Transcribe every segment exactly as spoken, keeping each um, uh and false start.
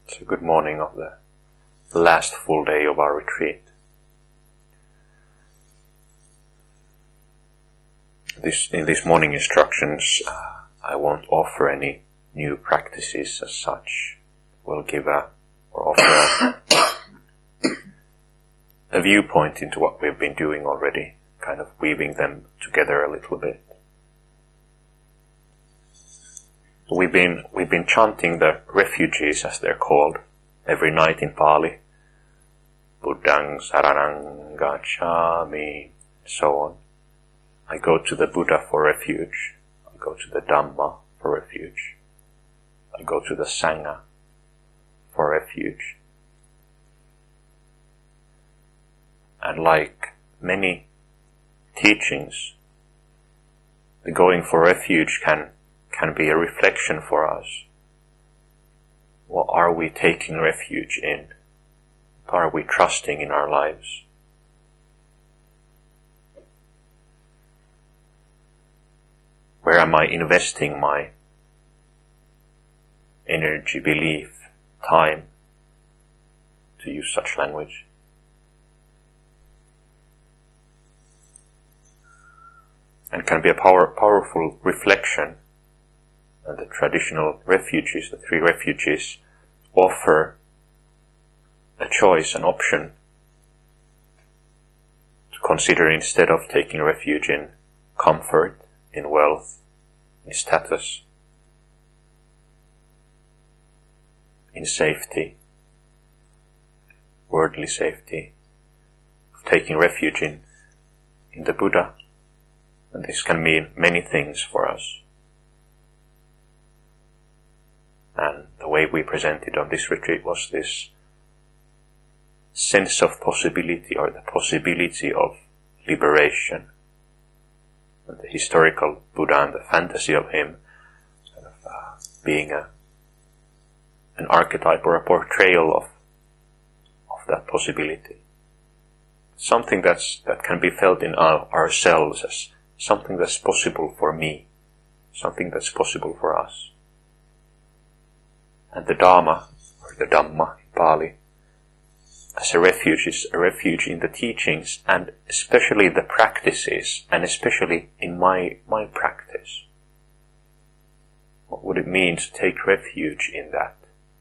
It's a good morning of the last full day of our retreat. This, in these morning instructions, uh, I won't offer any new practices as such. We'll give a, or offer a, a viewpoint into what we've been doing already, kind of weaving them together a little bit. We've been, we've been chanting the refuges, as they're called, every night in Pali. Buddhang saranang gacchami, so on. I go to the Buddha for refuge. I go to the Dhamma for refuge. I go to the Sangha for refuge. And like many teachings, the going for refuge can can be a reflection for us. What are we taking refuge in? What are we trusting in our lives? Where am I investing my energy, belief, time, to use such language? And can be a power, powerful reflection. And the traditional refuges, the three refuges, offer a choice, an option to consider instead of taking refuge in comfort, in wealth, in status, in safety, worldly safety, of taking refuge in, in the Buddha. And this can mean many things for us. And the way we presented on this retreat was this sense of possibility, or the possibility of liberation. And the historical Buddha and the fantasy of him kind of, uh, being a, an archetype or a portrayal of, of that possibility. Something that's, that can be felt in our, ourselves as something that's possible for me, something that's possible for us. And the Dharma, or the Dhamma in Pali, as a refuge, is a refuge in the teachings, and especially the practices, and especially in my, my practice. What would it mean to take refuge in that?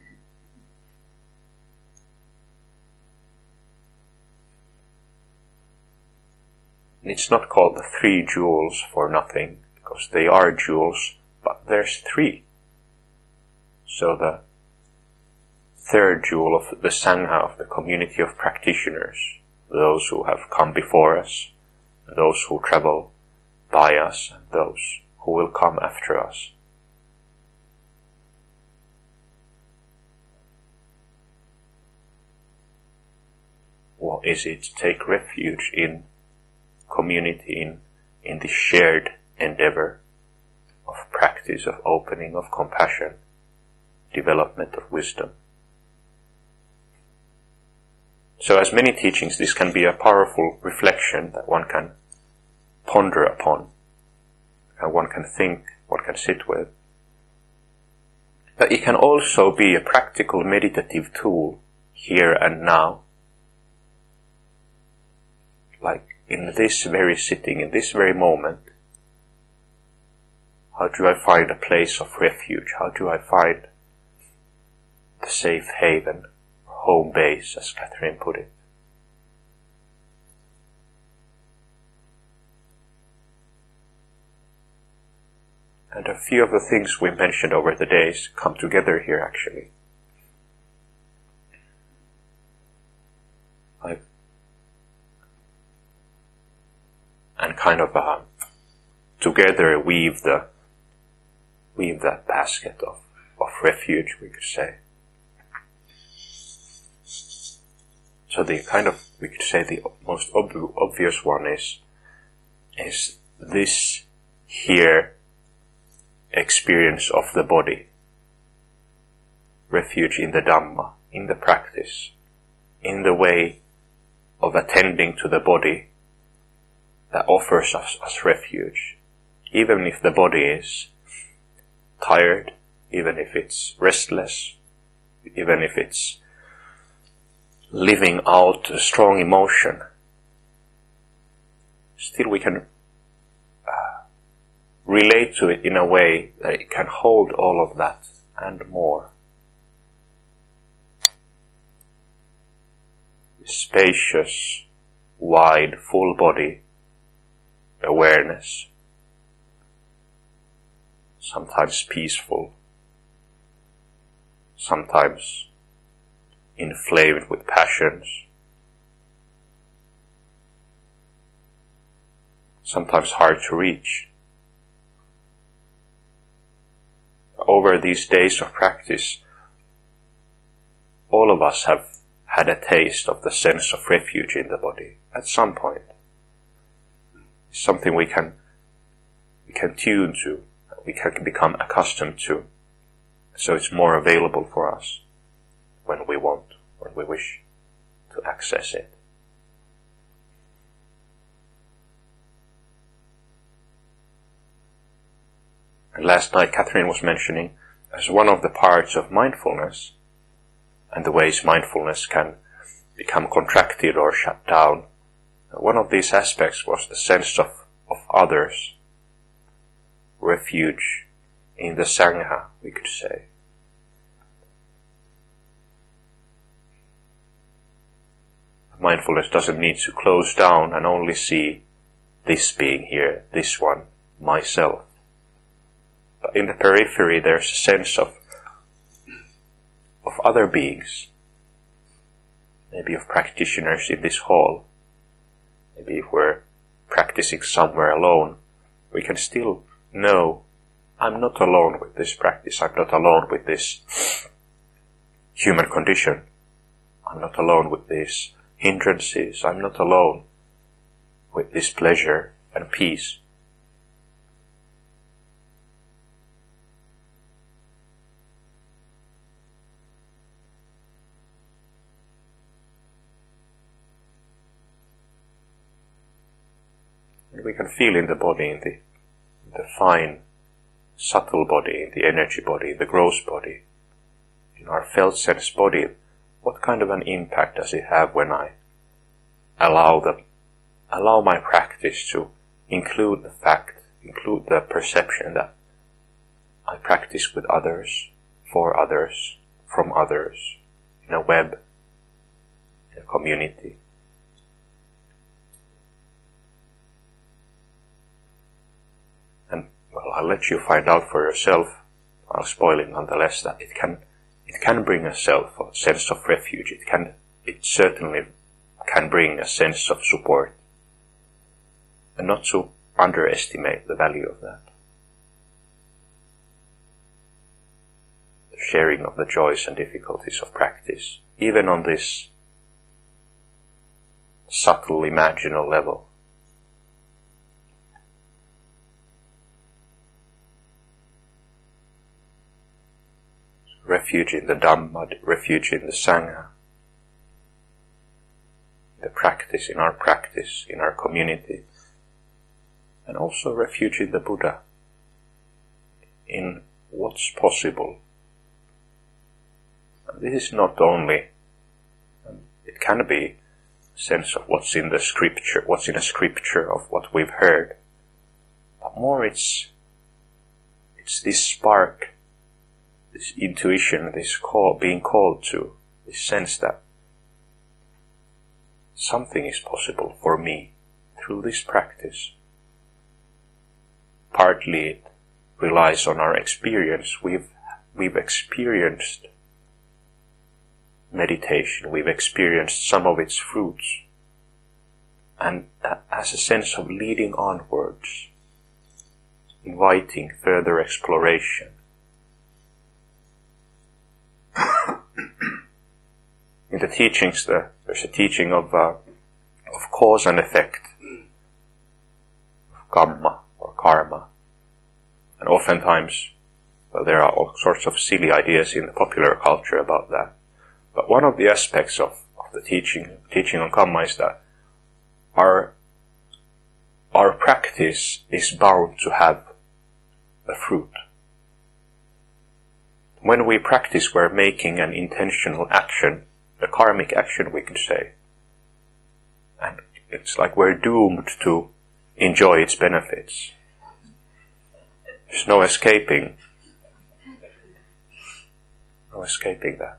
And it's not called the three jewels for nothing, because they are jewels, but there's three. So the third jewel of the Sangha, of the community of practitioners, those who have come before us, those who travel by us, and those who will come after us. What is it to take refuge in community, in, in the shared endeavor of practice, of opening, of compassion, development of wisdom? So as many teachings, this can be a powerful reflection that one can ponder upon, and one can think, one can sit with. But it can also be a practical meditative tool here and now. Like in this very sitting, in this very moment, how do I find a place of refuge? How do I find the safe haven, home base, as Catherine put it? And a few of the things we mentioned over the days come together here, actually. I've and kind of uh, together weave the weave that basket of, of refuge, we could say. So the kind of, we could say the most ob- obvious one is is this here experience of the body. Refuge in the Dhamma, in the practice, in the way of attending to the body that offers us, us refuge. Even if the body is tired, even if it's restless, even if it's living out a strong emotion, still we can uh, relate to it in a way that it can hold all of that and more. Spacious, wide, full body awareness, sometimes peaceful, sometimes inflamed with passions, sometimes hard to reach. Over these days of practice, all of us have had a taste of the sense of refuge in the body at some point. It's something we can we can tune to, we can become accustomed to, so it's more available for us when we want, when we wish to access it. And last night Catherine was mentioning, as one of the parts of mindfulness, and the ways mindfulness can become contracted or shut down, one of these aspects was the sense of, of others, refuge in the Sangha, we could say. Mindfulness doesn't need to close down and only see this being here, this one, myself. But in the periphery there's a sense of of other beings, maybe of practitioners in this hall. Maybe if we're practicing somewhere alone, we can still know, I'm not alone with this practice, I'm not alone with this human condition, I'm not alone with these hindrances, I'm not alone with this pleasure and peace. And we can feel in the body, in the, in the fine, subtle body, in the energy body, the gross body, in our felt sense body, what kind of an impact does it have when I allow the, allow my practice to include the fact, include the perception that I practice with others, for others, from others, in a web, in a community. And, well, I'll let you find out for yourself, I'll spoil it nonetheless, that it can It can bring a self, a sense of refuge. It can, it certainly can bring a sense of support. And not to underestimate the value of that. The sharing of the joys and difficulties of practice, even on this subtle imaginal level. Refuge in the Dhamma, refuge in the Sangha, the practice, in our practice, in our community, and also refuge in the Buddha, in what's possible. And this is not only, it can be a sense of what's in the scripture, what's in a scripture of what we've heard, but more it's, it's this spark, this intuition, this call, being called to, this sense that something is possible for me through this practice. Partly it relies on our experience. We've, we've experienced meditation, we've experienced some of its fruits, and that has a sense of leading onwards, inviting further exploration. In the teachings, the, there's a teaching of uh, of cause and effect, of kamma or karma, and oftentimes, well, there are all sorts of silly ideas in the popular culture about that. But one of the aspects of, of the teaching teaching on kamma is that our our practice is bound to have a fruit. when we practice, we're making an intentional action, a karmic action, we could say. And it's like we're doomed to enjoy its benefits. There's no escaping. No escaping that.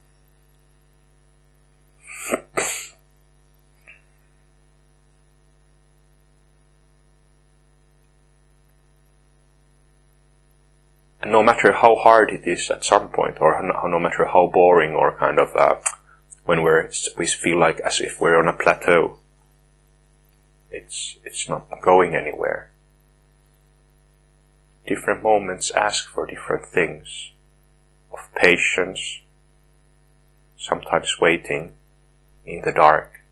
And no matter how hard it is at some point, or no, no matter how boring, or kind of uh, when we're we feel like as if we're on a plateau, it's it's not going anywhere. Different moments ask for different things, of patience, sometimes waiting in the dark,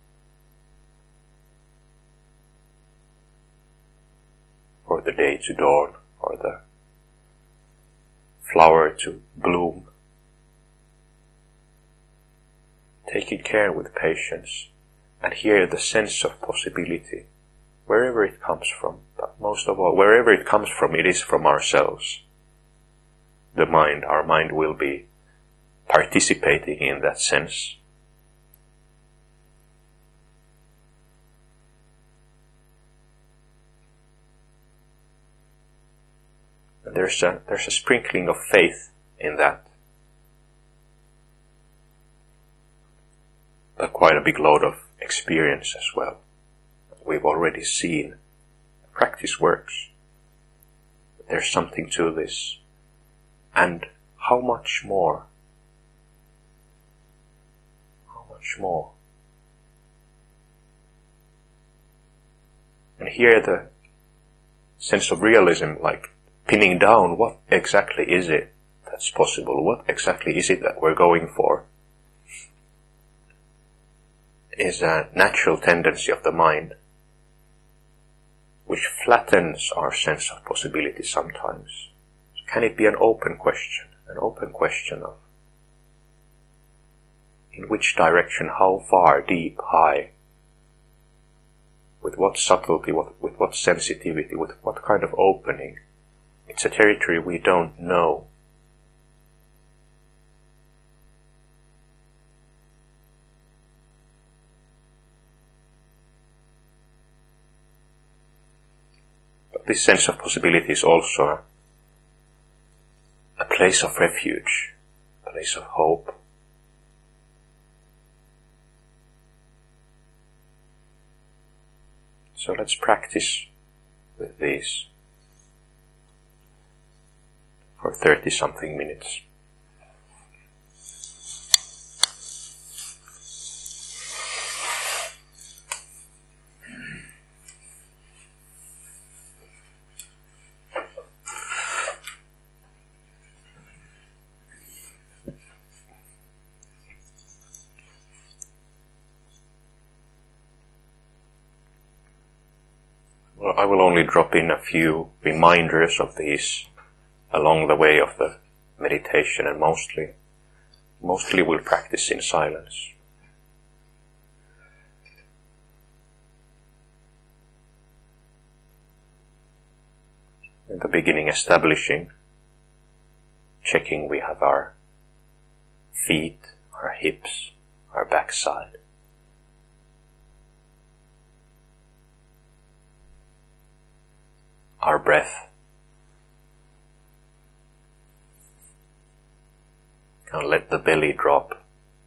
for the day to dawn, or the flower to bloom. Taking care with patience, and here the sense of possibility, wherever it comes from, but most of all, wherever it comes from, it is from ourselves. The mind, our mind will be participating in that sense. And there's a, there's a sprinkling of faith in that. But quite a big load of experience as well. We've already seen practice works. There's something to this. And how much more? How much more? And here the sense of realism, like pinning down what exactly is it that's possible, what exactly is it that we're going for, is a natural tendency of the mind, which flattens our sense of possibility sometimes. Can it be an open question, an open question of in which direction, how far, deep, high, with what subtlety, what, with what sensitivity, with what kind of opening? It's a territory we don't know. But this sense of possibility is also a place of refuge, a place of hope. So let's practice with these for thirty something minutes. Well, I will only drop in a few reminders of these along the way of the meditation, and mostly, mostly we'll practice in silence. In the beginning, establishing, checking we have our feet, our hips, our backside. Our breath. And let the belly drop.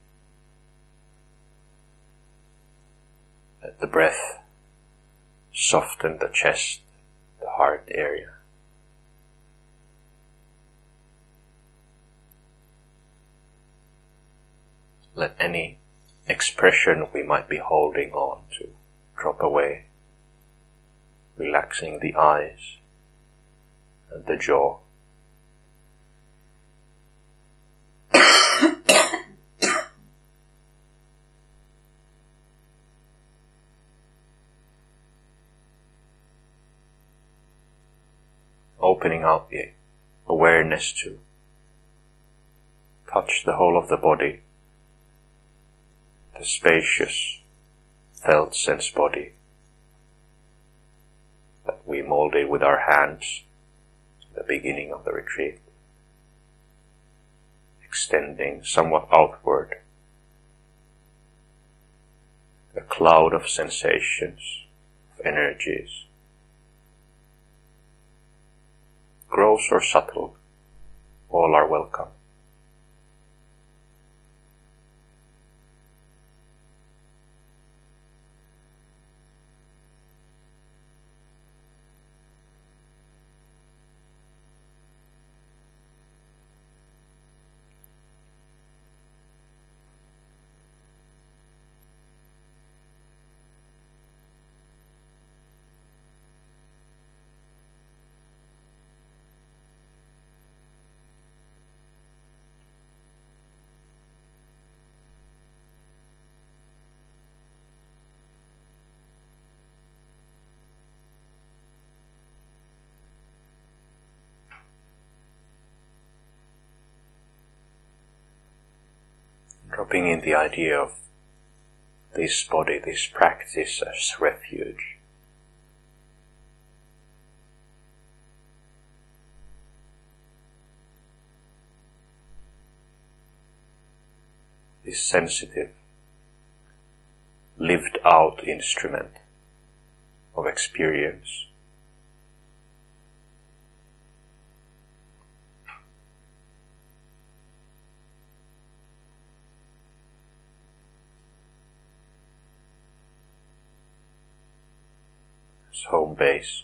Let the breath soften the chest, the heart area. Let any expression we might be holding on to drop away, relaxing the eyes and the jaw. Opening out the awareness to touch the whole of the body, the spacious felt sense body that we molded with our hands at the beginning of the retreat. extending somewhat outward, a cloud of sensations, of energies, gross or subtle, all are welcome. Dropping in the idea of this body, this practice as refuge. This sensitive, lived out instrument of experience. Home base.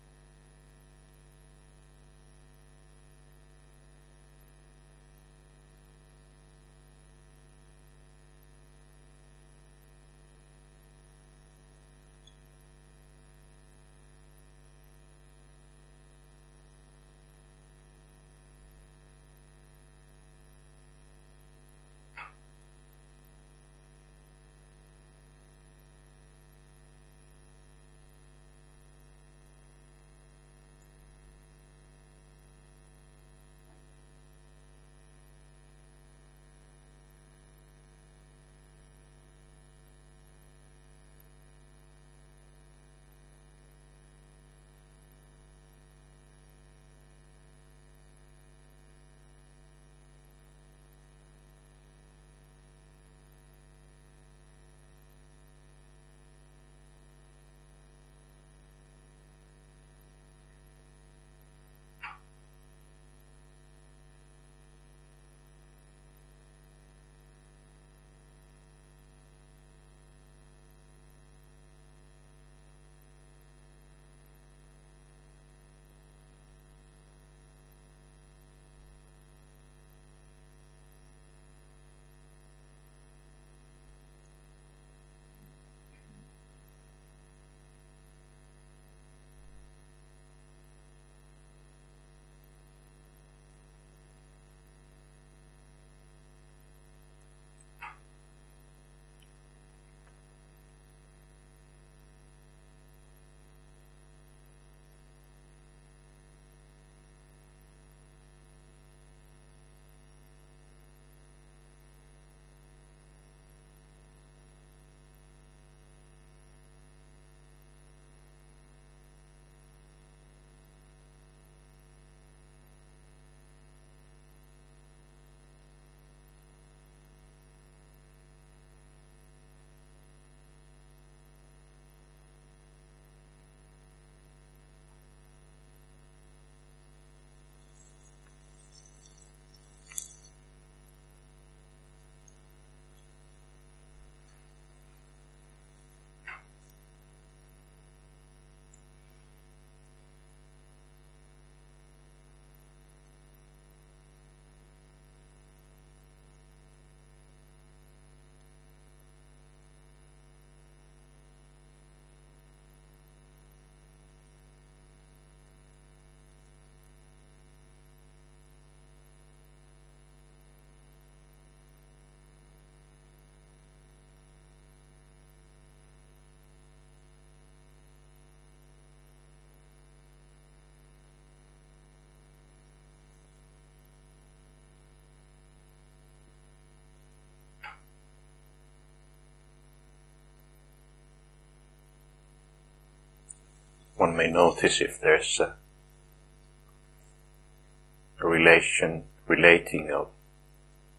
One may notice if there's a, a relation, relating of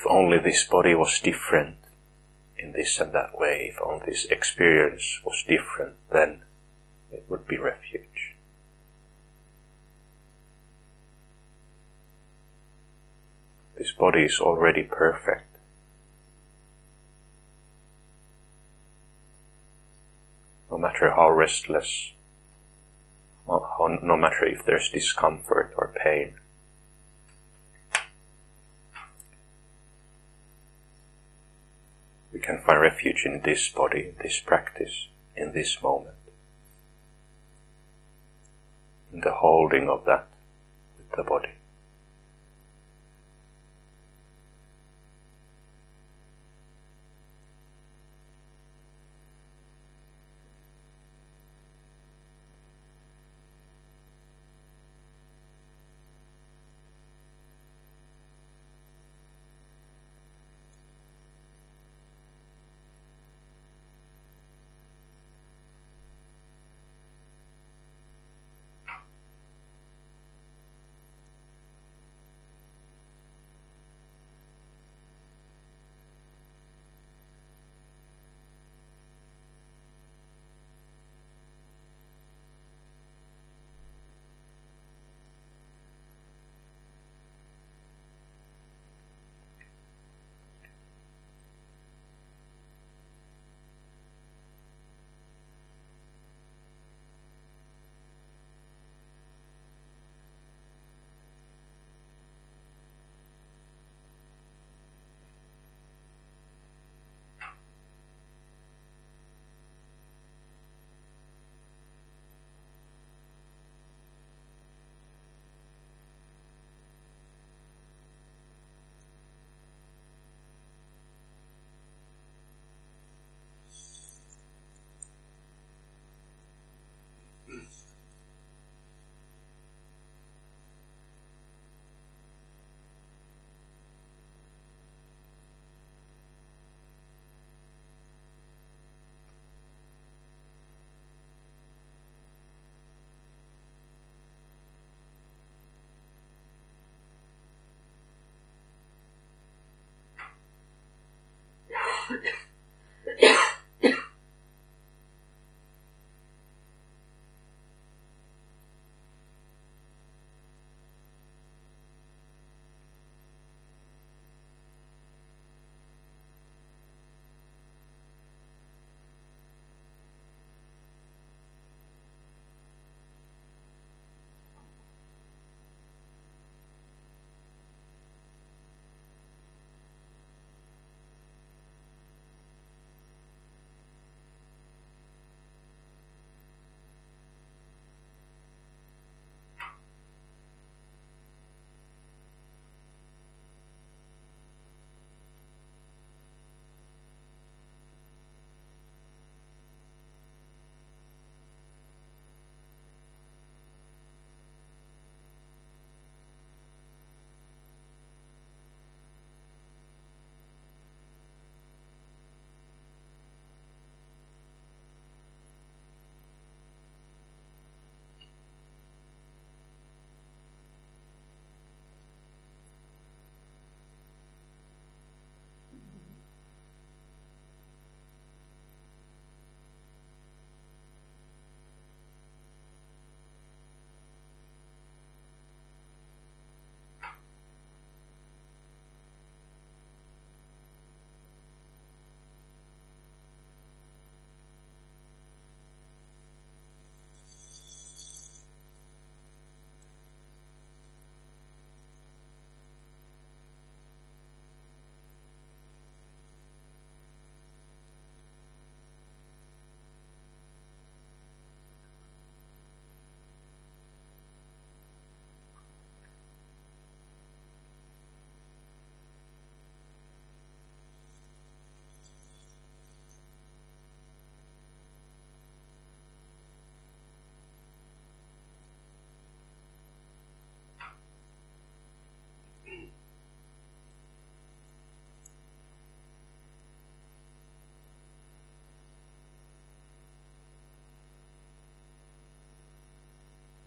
if only this body was different in this and that way, if only this experience was different, then it would be refuge. This body is already perfect. No matter how restless, how, no matter if there's discomfort or pain. We can find refuge in this body, in this practice, in this moment. In the holding of that with the body.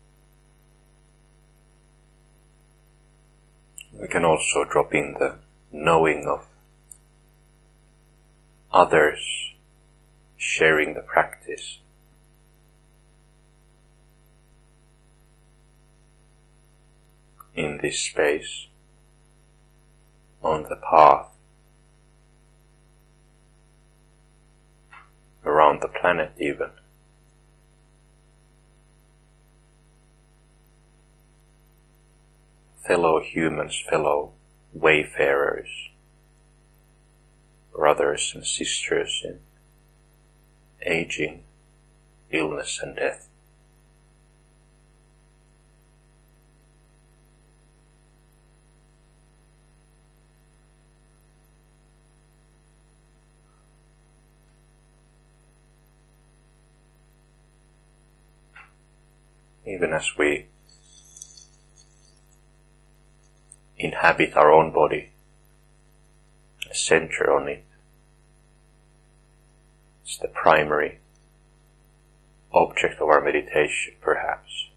We can also drop in the knowing of others sharing the practice. In this space, on the path, around the planet even. Fellow humans, fellow wayfarers, brothers and sisters in aging, illness and death. Even as we inhabit our own body, center on it, it's the primary object of our meditation, perhaps.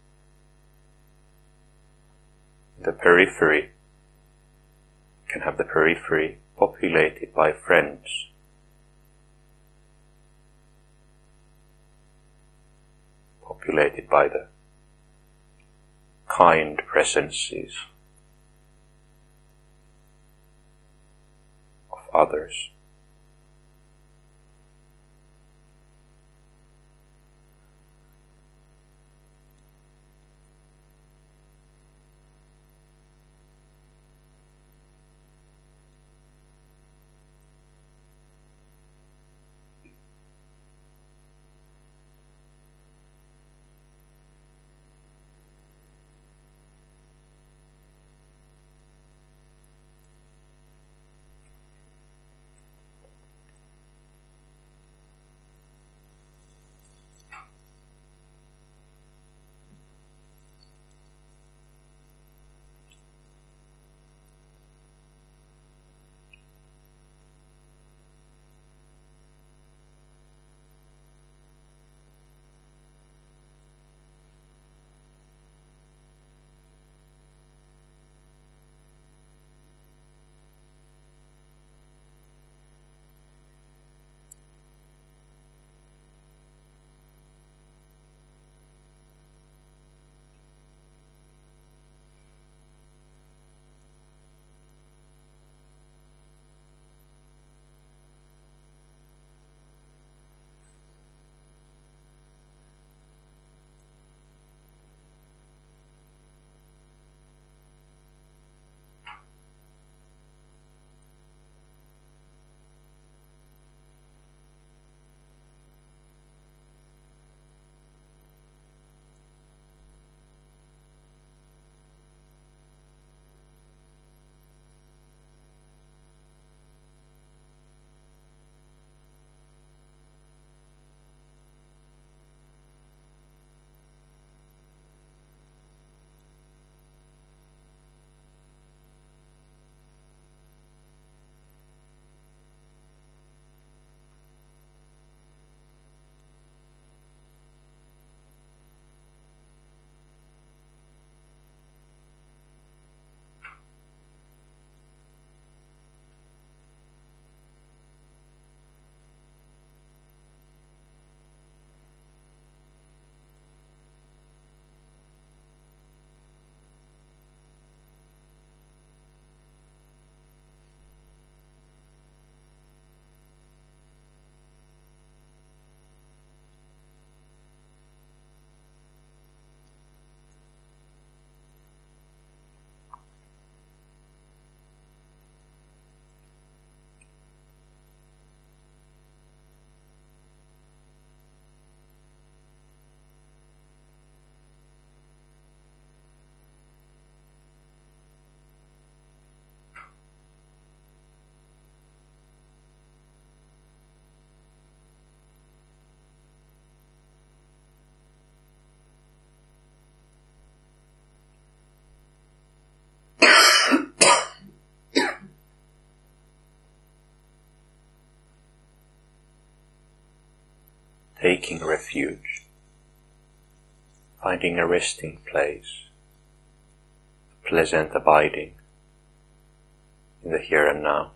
The periphery can have the periphery populated by friends, populated by the kind presences of others. Taking refuge, finding a resting place, a pleasant abiding, in the here and now.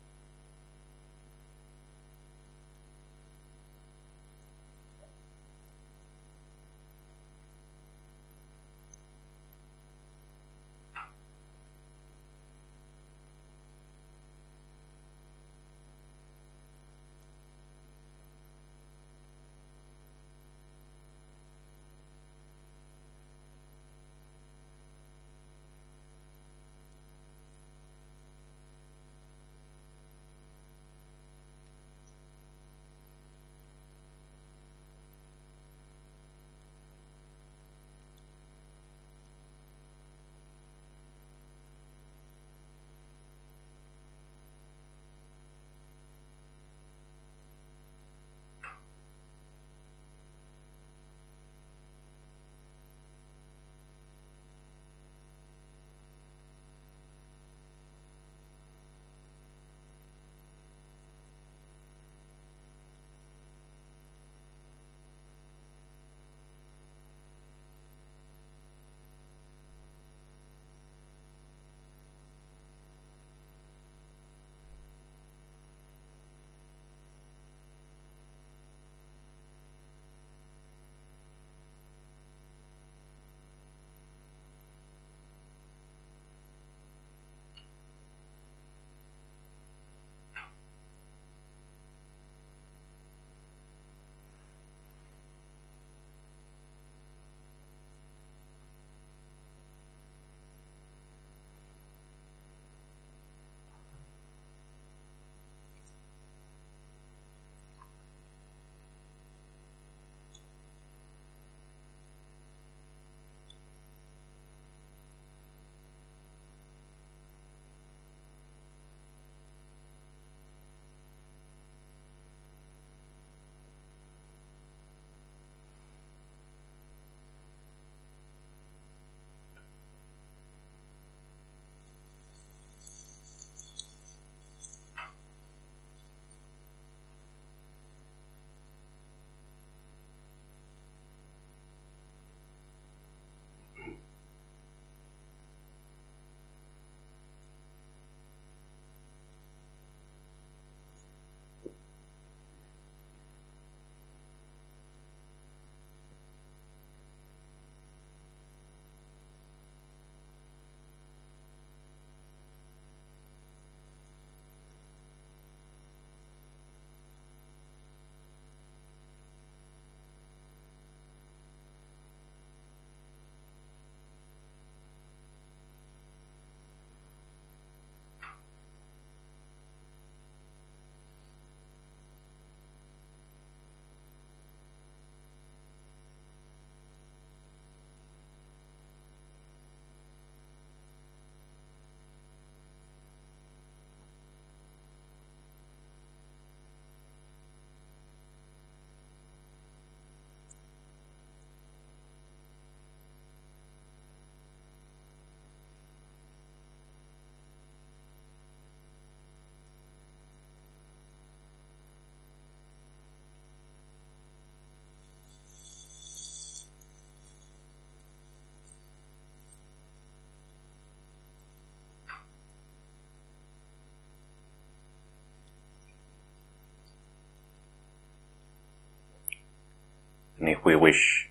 And if we wish,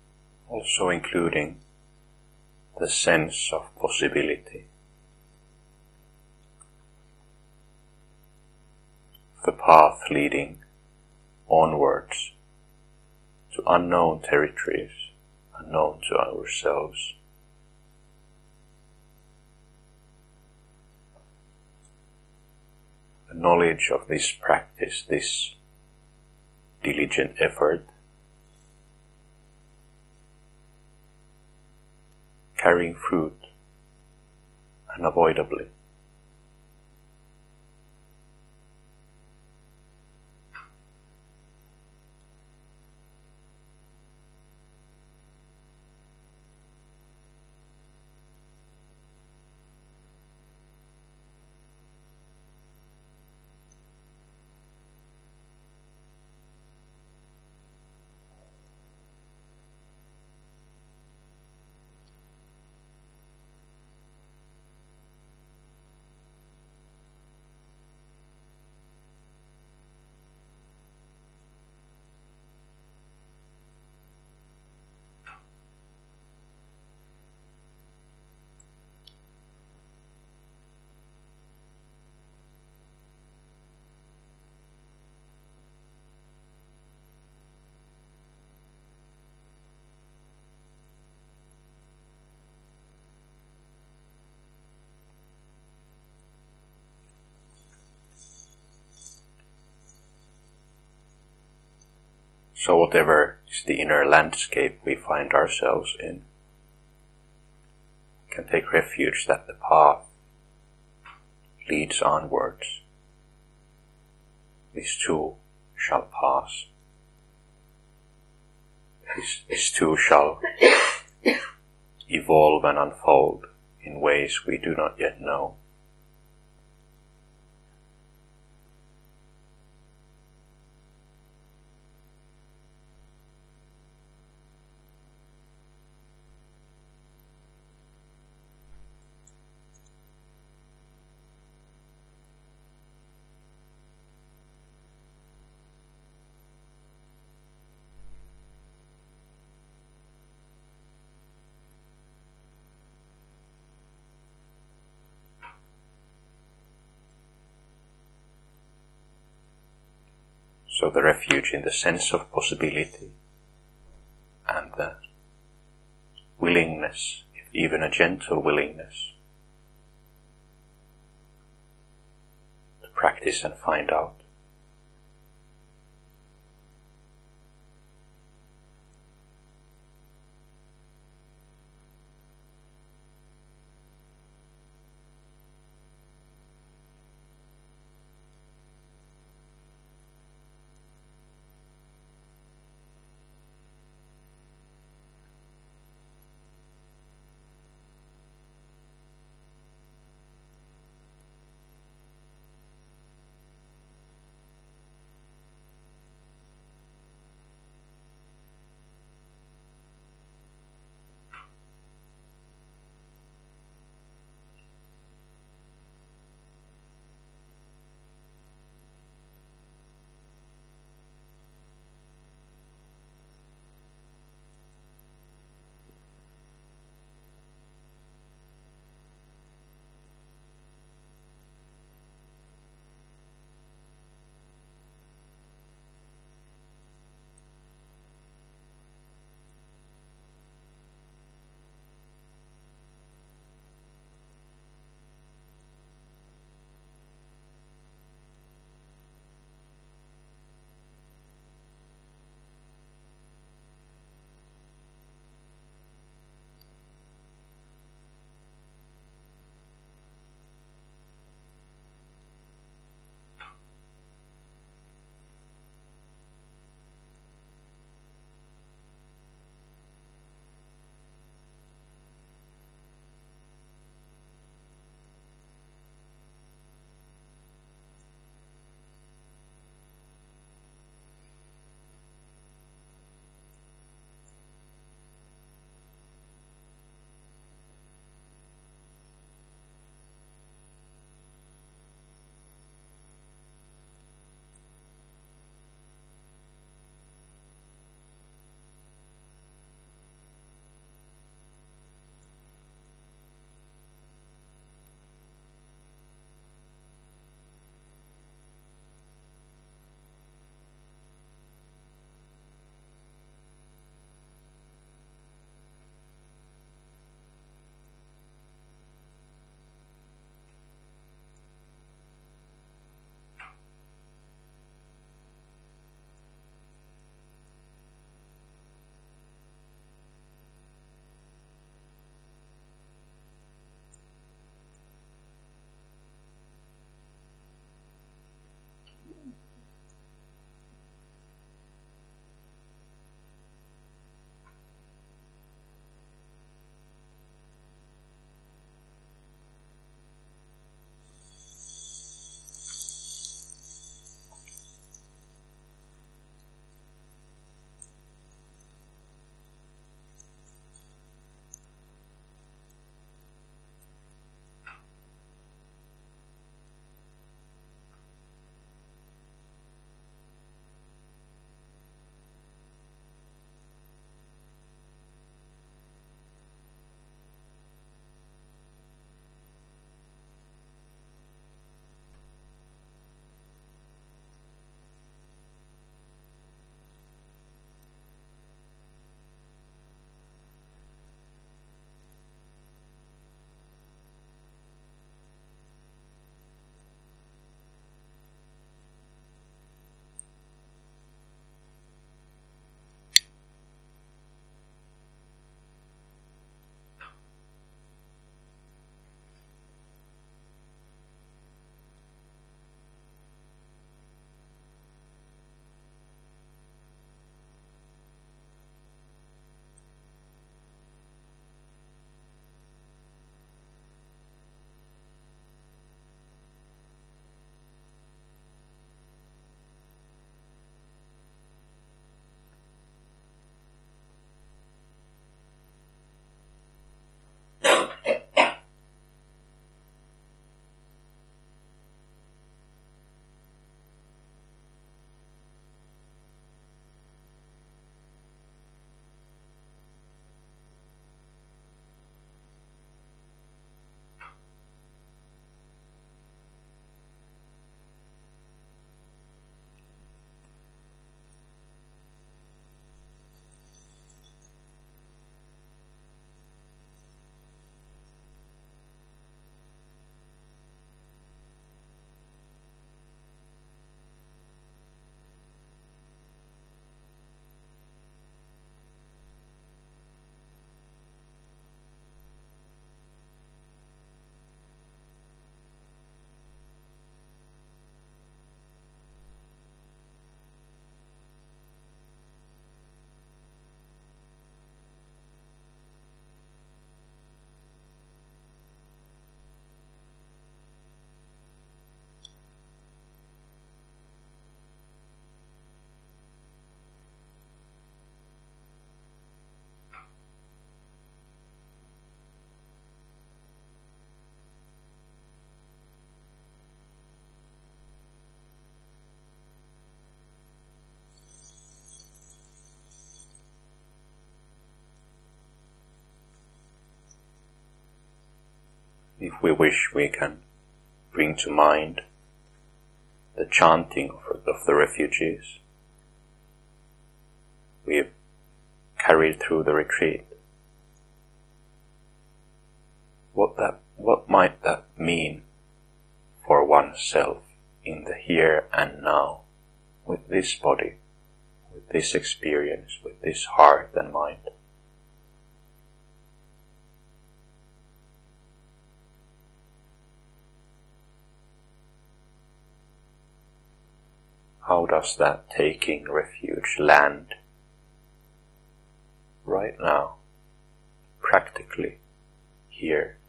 also including the sense of possibility, the path leading onwards to unknown territories, unknown to ourselves. The knowledge of this practice, this diligent effort, carrying fruit unavoidably. So whatever is the inner landscape we find ourselves in, we can take refuge that the path leads onwards. This too shall pass. This, this too shall evolve and unfold in ways we do not yet know. So the refuge in the sense of possibility and the willingness, if even a gentle willingness, to practice and find out. if we wish, we can bring to mind the chanting of, of the refugees we carried through the retreat. What that, what might that mean for oneself in the here and now, with this body, with this experience, with this heart and mind? How does that taking refuge land right now, practically, here